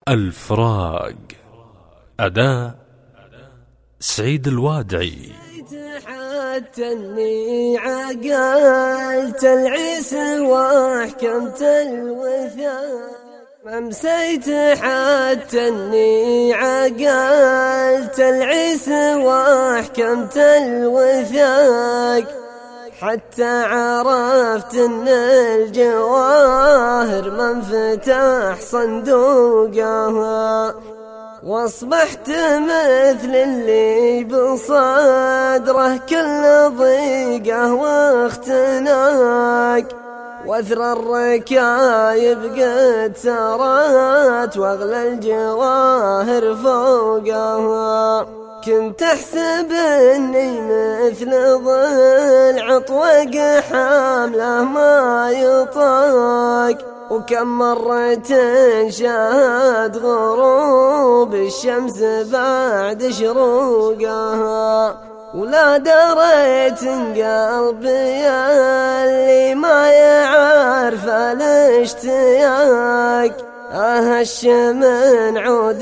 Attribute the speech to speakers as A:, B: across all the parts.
A: الفراق. أداء سعيد الوادعي.
B: حتى اني عقلت العيس واحكمت الوثاق، امسيت حتى اني عقلت العيس واحكمت الوثاق، حتى عرفت ان الجواهر من فتح صندوقها، واصبحت مثل اللي بصدره كل ضيقه واختناق، واثر الركايب قد سرت واغلى الجواهر فوقها، كنت احسب اني مثل ضلع طوق حامله ما يطاق، وكم مرة شاهد غروب الشمس بعد شروقها، ولا دريت ان قلبي اللي ما يعرف الاشتياق اهش من عود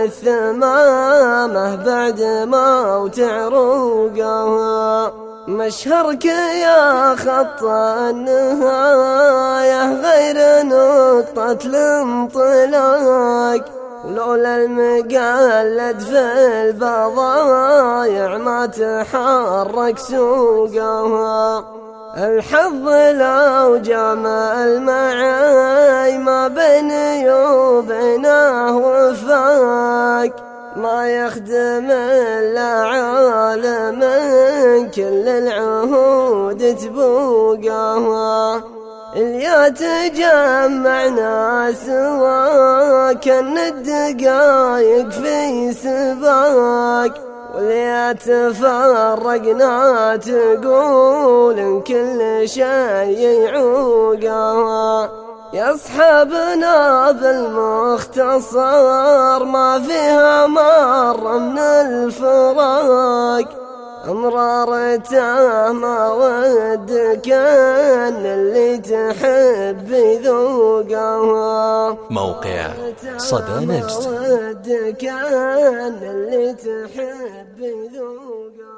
B: الثمامة بعد موت عروقها. مشهرك يا خط النهاية غير نقطة الانطلاق، ولولا المقلد في البضايع ما تحرك سوقها. الحظ لو جمع المعاي ما بين يوبنا وفاق، ما يخدم إلا عالم كل العهود تبوقها. اللي تجمعنا سوا كان الدقايق في سباق، واللي تفرقنا تقول إن كل شيء يعوقها. يا أصحابنا بالمختصر ما فيها مرة من الفراق، امرارته ما ودك ان اللي تحب يذوقها.
A: موقع صدى نجد.
B: ودك ان اللي تحب يذوقها.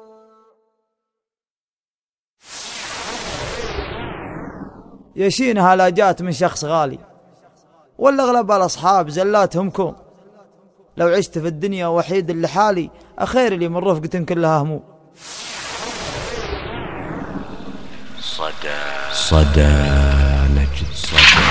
C: يشينها لا جات من شخص غالي، ولا اغلب الاصحاب زلاتهم كوم. لو عشت في الدنيا وحيد لحالي اخير لي من رفقة كلها هموم.
D: صدى نجد.